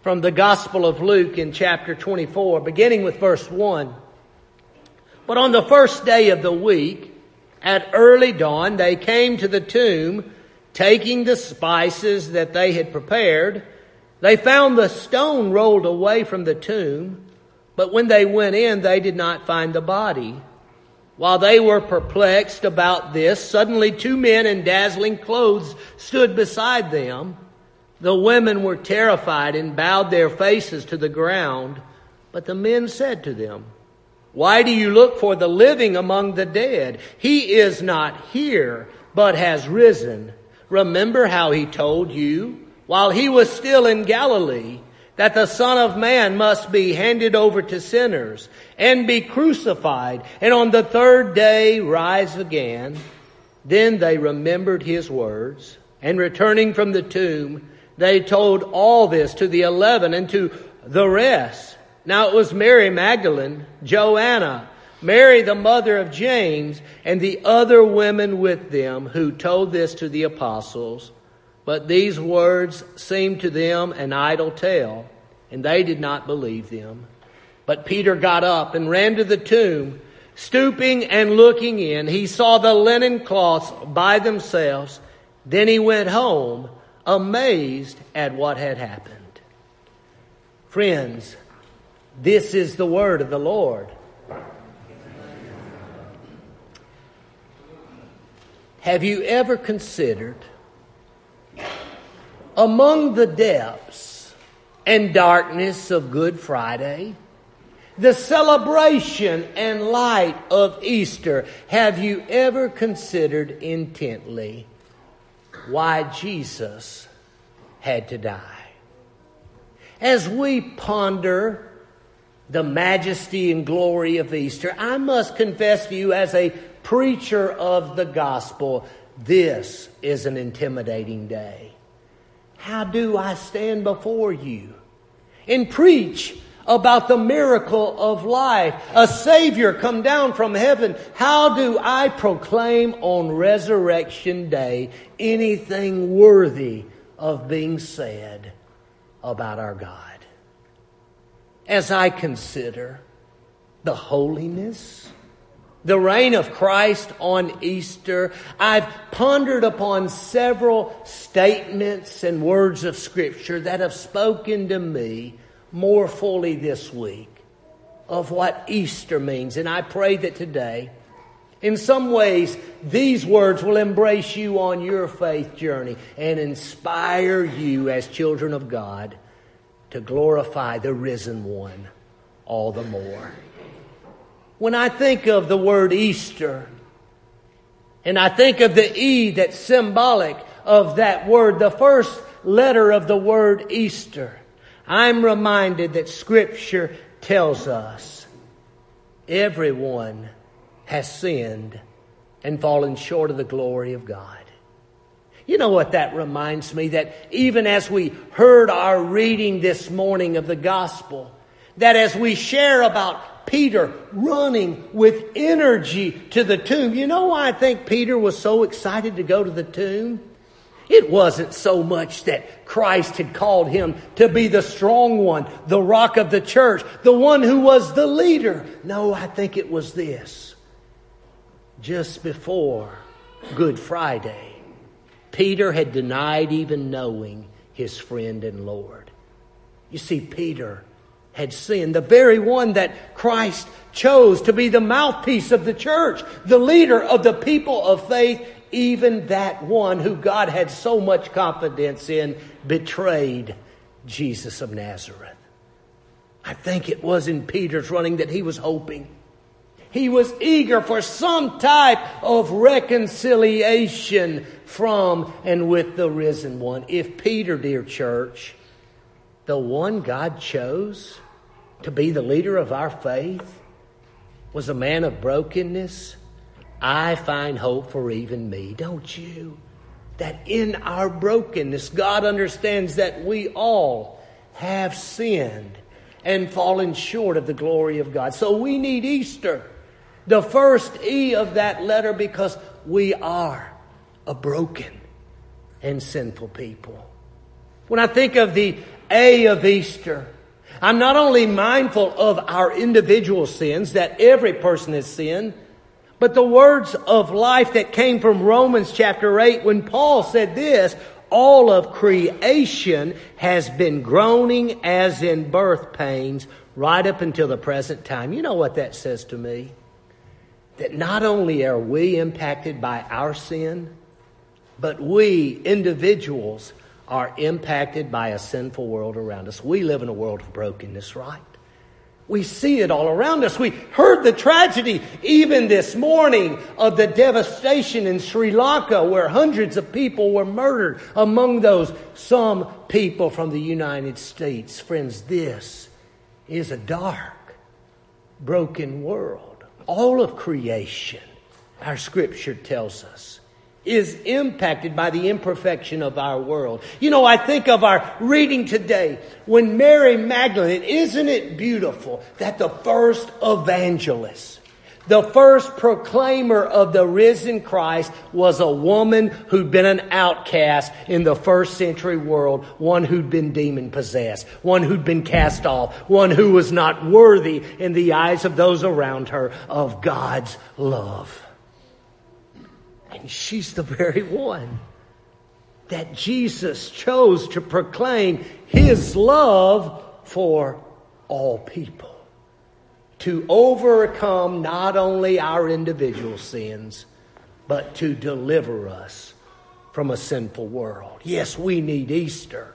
from the Gospel of Luke in chapter 24, beginning with verse 1. But on the first day of the week, at early dawn, they came to the tomb, taking the spices that they had prepared. They found the stone rolled away from the tomb, but when they went in, they did not find the body. While they were perplexed about this, suddenly two men in dazzling clothes stood beside them. The women were terrified and bowed their faces to the ground. But the men said to them, "Why do you look for the living among the dead? He is not here, but has risen. Remember how he told you, while he was still in Galilee, that the Son of Man must be handed over to sinners and be crucified, and on the third day rise again." Then they remembered his words, and returning from the tomb, they told all this to the 11 and to the rest. Now it was Mary Magdalene, Joanna, Mary the mother of James, and the other women with them who told this to the apostles. But these words seemed to them an idle tale, and they did not believe them. But Peter got up and ran to the tomb. Stooping and looking in, he saw the linen cloths by themselves. Then he went home, amazed at what had happened. Friends, this is the word of the Lord. Have you ever considered, among the depths and darkness of Good Friday, the celebration and light of Easter, have you ever considered intently why Jesus had to die? As we ponder the majesty and glory of Easter, I must confess to you, as a preacher of the gospel, this is an intimidating day. How do I stand before you and preach about the miracle of life, a Savior come down from heaven? How do I proclaim on Resurrection Day anything worthy of being said about our God? As I consider the holiness, the reign of Christ on Easter, I've pondered upon several statements and words of Scripture that have spoken to me more fully this week of what Easter means. And I pray that today, in some ways, these words will embrace you on your faith journey and inspire you as children of God to glorify the risen one all the more. When I think of the word Easter, and I think of the E that's symbolic of that word, the first letter of the word Easter, I'm reminded that Scripture tells us everyone has sinned and fallen short of the glory of God. You know what that reminds me? That even as we heard our reading this morning of the gospel, that as we share about Peter running with energy to the tomb, you know why I think Peter was so excited to go to the tomb? It wasn't so much that Christ had called him to be the strong one, the rock of the church, the one who was the leader. No, I think it was this. Just before Good Friday, Peter had denied even knowing his friend and Lord. You see, Peter had sinned, the very one that Christ chose to be the mouthpiece of the church, the leader of the people of faith. Even that one who God had so much confidence in betrayed Jesus of Nazareth. I think it was in Peter's running that he was hoping. He was eager for some type of reconciliation from and with the risen one. If Peter, dear church, the one God chose to be the leader of our faith, was a man of brokenness, I find hope for even me, don't you? That in our brokenness, God understands that we all have sinned and fallen short of the glory of God. So we need Easter, the first E of that letter, because we are a broken and sinful people. When I think of the A of Easter. I'm not only mindful of our individual sins, that every person has sinned, but the words of life that came from Romans chapter 8 when Paul said this, all of creation has been groaning as in birth pains right up until the present time. You know what that says to me? That not only are we impacted by our sin, but we individuals are impacted by a sinful world around us. We live in a world of brokenness, right? We see it all around us. We heard the tragedy even this morning of the devastation in Sri Lanka where hundreds of people were murdered. Among those, some people from the United States. Friends, this is a dark, broken world. All of creation, our scripture tells us, is impacted by the imperfection of our world. You know, I think of our reading today when Mary Magdalene, isn't it beautiful that the first evangelist, the first proclaimer of the risen Christ was a woman who'd been an outcast in the first century world, one who'd been demon possessed, one who'd been cast off, one who was not worthy in the eyes of those around her of God's love. And she's the very one that Jesus chose to proclaim His love for all people. To overcome not only our individual sins, but to deliver us from a sinful world. Yes, we need Easter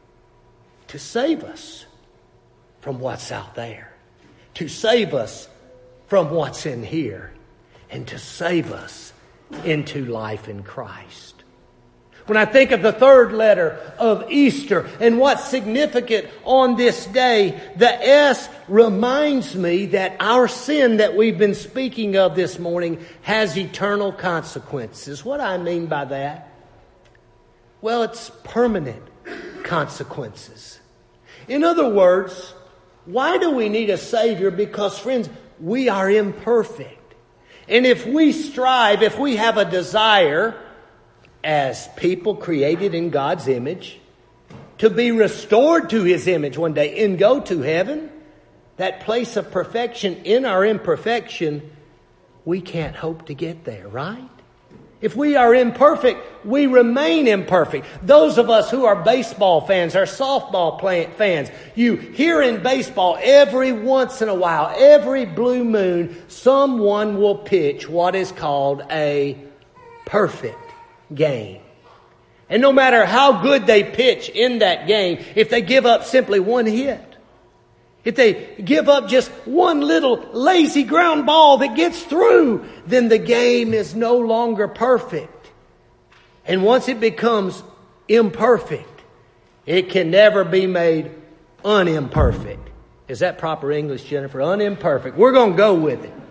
to save us from what's out there. To save us from what's in here. And to save us into life in Christ. When I think of the third letter of Easter and what's significant on this day, the S reminds me that our sin that we've been speaking of this morning has eternal consequences. What do I mean by that? Well, it's permanent consequences. In other words, why do we need a Savior? Because, friends, we are imperfect. And if we strive, if we have a desire as people created in God's image to be restored to His image one day and go to heaven, that place of perfection in our imperfection, we can't hope to get there, right? If we are imperfect, we remain imperfect. Those of us who are baseball fans, or softball fans, you hear in baseball every once in a while, every blue moon, someone will pitch what is called a perfect game. And no matter how good they pitch in that game, if they give up simply one hit, if they give up just one little lazy ground ball that gets through, then the game is no longer perfect. And once it becomes imperfect, it can never be made unimperfect. Is that proper English, Jennifer? Unimperfect. We're going to go with it.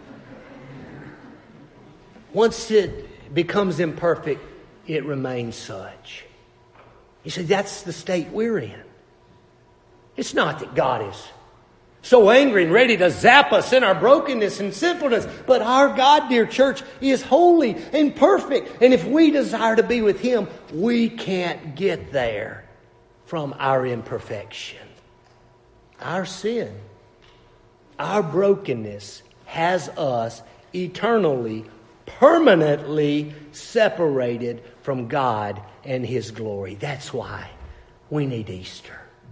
Once it becomes imperfect, it remains such. You see, that's the state we're in. It's not that God is so angry and ready to zap us in our brokenness and sinfulness. But our God, dear church, is holy and perfect. And if we desire to be with Him, we can't get there from our imperfection. Our sin, our brokenness has us eternally, permanently separated from God and His glory. That's why we need Easter.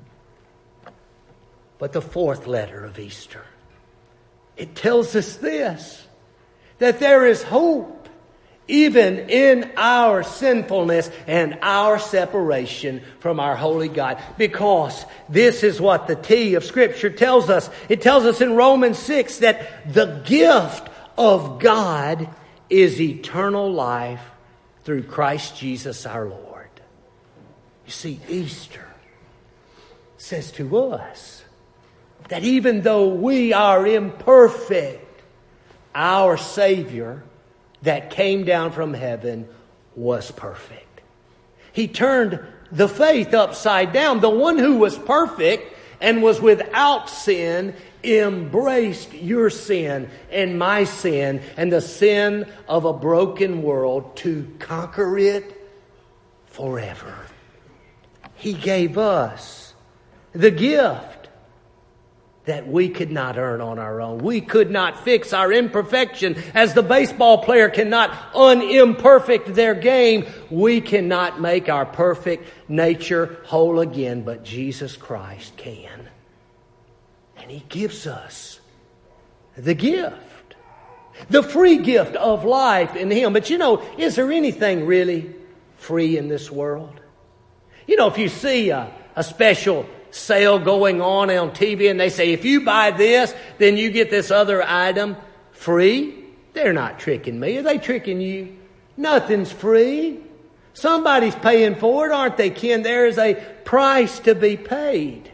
But the fourth letter of Easter, it tells us this, that there is hope even in our sinfulness and our separation from our holy God. Because this is what the T of Scripture tells us. It tells us in Romans 6 that the gift of God is eternal life through Christ Jesus our Lord. You see, Easter says to us that even though we are imperfect, our Savior that came down from heaven was perfect. He turned the faith upside down. The one who was perfect and was without sin embraced your sin and my sin and the sin of a broken world to conquer it forever. He gave us The gift that we could not earn on our own. We could not fix our imperfection as the baseball player cannot unimperfect their game. We cannot make our perfect nature whole again, but Jesus Christ can. And He gives us the gift, the free gift of life in Him. But is there anything really free in this world? If you see a special sale going on TV and they say, if you buy this, then you get this other item free. They're not tricking me. Are they tricking you? Nothing's free. Somebody's paying for it, aren't they, Ken? There is a price to be paid.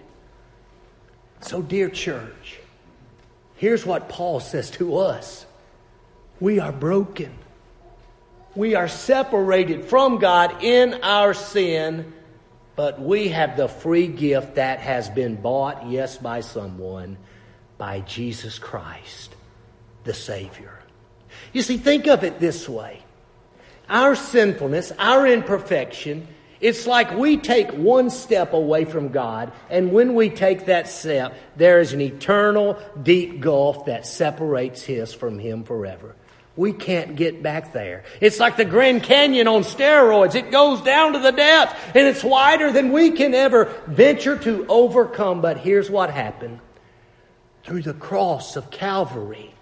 So, dear church, here's what Paul says to us. We are broken. We are separated from God in our sin. But we have the free gift that has been bought, yes, by someone, by Jesus Christ, the Savior. You see, think of it this way. Our sinfulness, our imperfection, it's like we take one step away from God, and when we take that step, there is an eternal, deep gulf that separates us from Him forever. We can't get back there. It's like the Grand Canyon on steroids. It goes down to the depths, and it's wider than we can ever venture to overcome. But here's what happened. Through the cross of Calvary,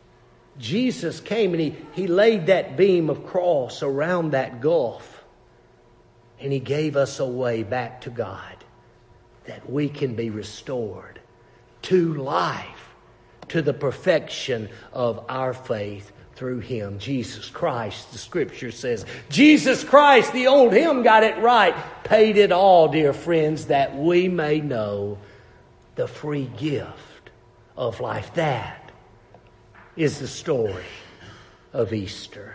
Jesus came and He laid that beam of cross around that gulf, and He gave us a way back to God that we can be restored to life, to the perfection of our faith. Through Him, Jesus Christ, the Scripture says. Jesus Christ, the old hymn got it right. Paid it all, dear friends, that we may know the free gift of life. That is the story of Easter.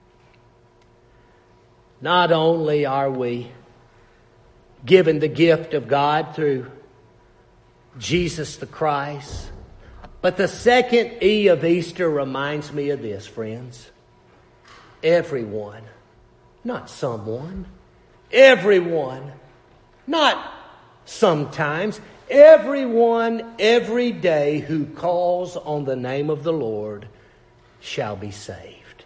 Not only are we given the gift of God through Jesus the Christ, but the second E of Easter reminds me of this, friends. Everyone, not someone. Everyone, not sometimes. Everyone, every day who calls on the name of the Lord shall be saved.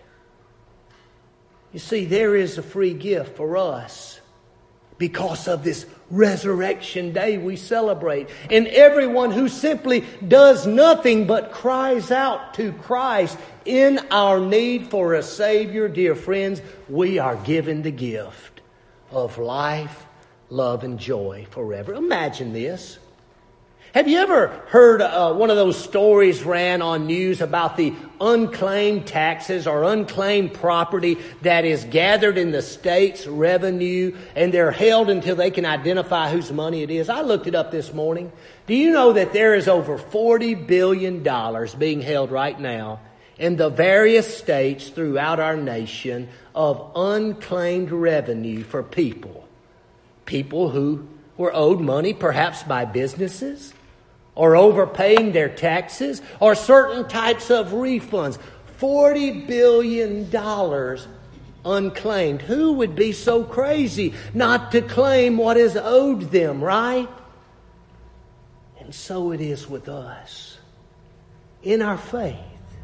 You see, there is a free gift for us because of this Resurrection Day we celebrate. And everyone who simply does nothing but cries out to Christ in our need for a Savior, dear friends, we are given the gift of life, love, and joy forever. Imagine this. Have you ever heard one of those stories ran on news about the unclaimed taxes or unclaimed property that is gathered in the state's revenue and they're held until they can identify whose money it is? I looked it up this morning. Do you know that there is over $40 billion being held right now in the various states throughout our nation of unclaimed revenue for people? People who were owed money perhaps by businesses, or overpaying their taxes, or certain types of refunds. $40 billion unclaimed. Who would be so crazy not to claim what is owed them, right? And so it is with us. In our faith,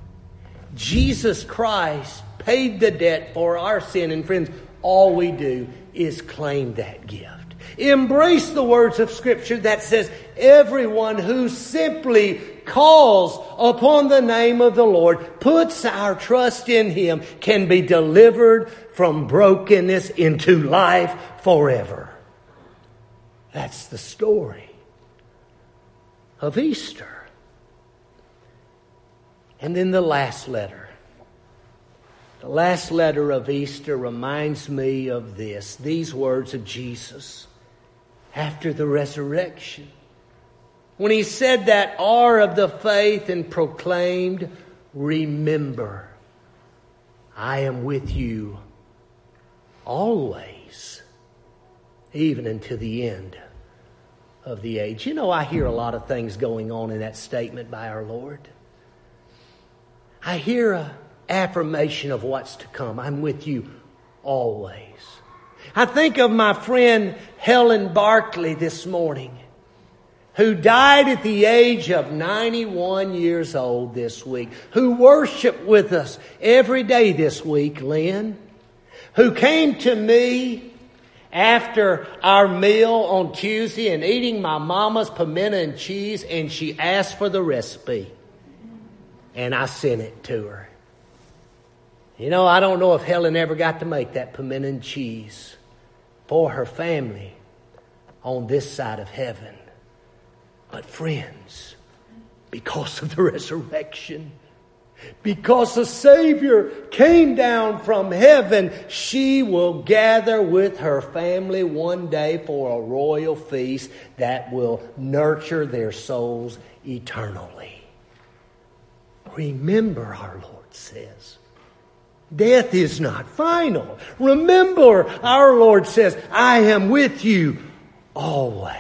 Jesus Christ paid the debt for our sin. And friends, all we do is claim that gift. Embrace the words of Scripture that says, everyone who simply calls upon the name of the Lord, puts our trust in Him, can be delivered from brokenness into life forever. That's the story of Easter. And then the last letter. The last letter of Easter reminds me of these words of Jesus after the resurrection. When He said that R of the faith and proclaimed, remember, I am with you always, even unto the end of the age. You know, I hear a lot of things going on in that statement by our Lord. I hear an affirmation of what's to come. I'm with you always. I think of my friend Helen Barkley this morning. who died at the age of 91 years old this week, who worshiped with us every day this week, Lynn, who came to me after our meal on Tuesday and eating my mama's pimento and cheese, and she asked for the recipe. And I sent it to her. You know, I don't know if Helen ever got to make that pimento and cheese for her family on this side of heaven. But friends, because of the resurrection, because the Savior came down from heaven, she will gather with her family one day for a royal feast that will nurture their souls eternally. Remember, our Lord says, death is not final. Remember, our Lord says, I am with you always.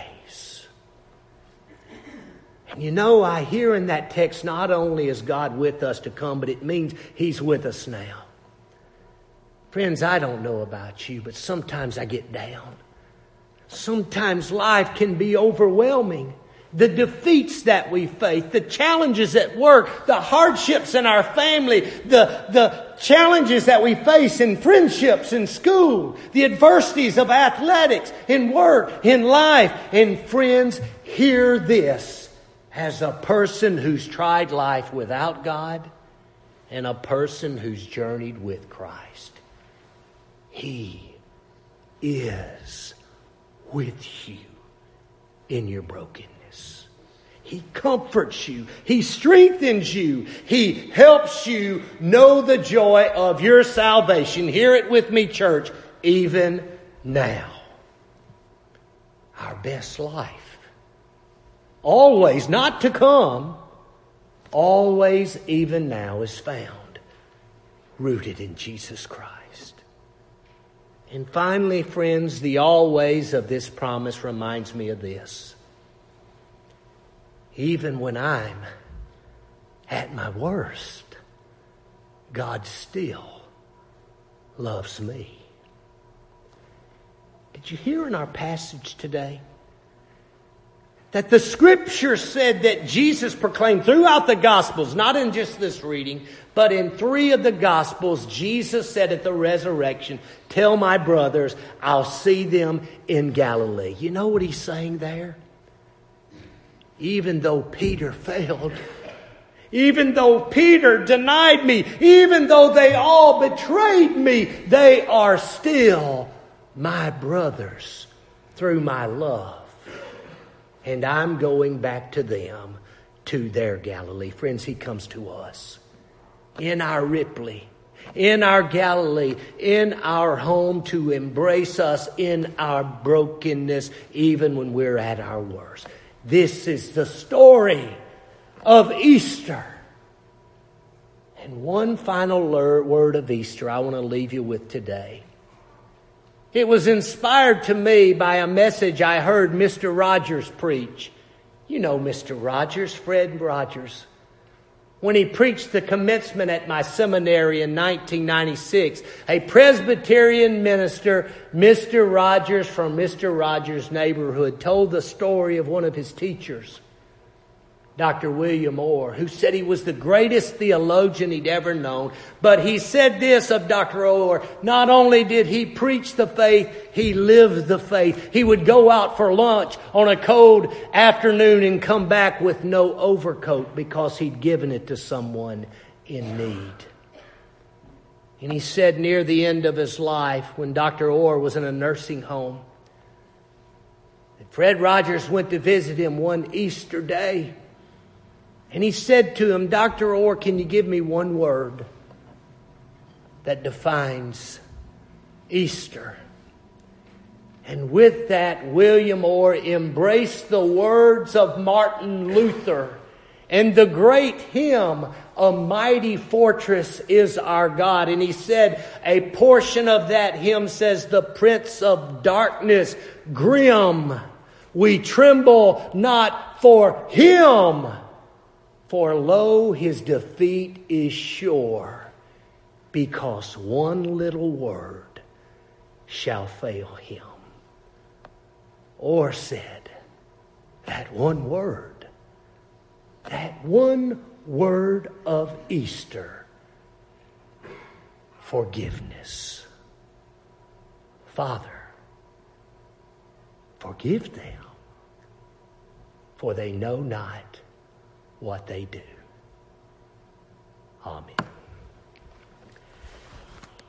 And you know, I hear in that text, not only is God with us to come, but it means He's with us now. Friends, I don't know about you, but sometimes I get down. Sometimes life can be overwhelming. The defeats that we face, the challenges at work, the hardships in our family, the challenges that we face in friendships, in school, the adversities of athletics, in work, in life. And friends, hear this as a person who's tried life without God and a person who's journeyed with Christ. He is with you in your brokenness. He comforts you. He strengthens you. He helps you know the joy of your salvation. Hear it with me, church, even now. Our best life. Always, not to come, always, even now, is found rooted in Jesus Christ. And finally, friends, the always of this promise reminds me of this. Even when I'm at my worst, God still loves me. Did you hear in our passage today that the Scripture said that Jesus proclaimed throughout the Gospels, not in just this reading, but in 3 of the Gospels, Jesus said at the resurrection, tell my brothers, I'll see them in Galilee. You know what He's saying there? Even though Peter failed, even though Peter denied me, even though they all betrayed me, they are still my brothers through my love. And I'm going back to them, to their Galilee. Friends, He comes to us. In our Ripley, in our Galilee, in our home to embrace us in our brokenness, even when we're at our worst. This is the story of Easter. And one final word of Easter I want to leave you with today. It was inspired to me by a message I heard Mr. Rogers preach. You know Mr. Rogers, Fred Rogers. When he preached the commencement at my seminary in 1996, a Presbyterian minister, Mr. Rogers from Mr. Rogers' neighborhood, told the story of one of his teachers, Dr. William Orr, who said he was the greatest theologian he'd ever known. But he said this of Dr. Orr, not only did he preach the faith, he lived the faith. He would go out for lunch on a cold afternoon and come back with no overcoat because he'd given it to someone in need. And he said near the end of his life, when Dr. Orr was in a nursing home, that Fred Rogers went to visit him one Easter day. And he said to him, Dr. Orr, can you give me one word that defines Easter? And with that, William Orr embraced the words of Martin Luther and the great hymn, A Mighty Fortress is Our God. And he said, a portion of that hymn says, the Prince of Darkness, grim, we tremble not for him. For lo, his defeat is sure, because one little word shall fail him. Or said, that one word of Easter: forgiveness. Father, forgive them, for they know not what they do. Amen.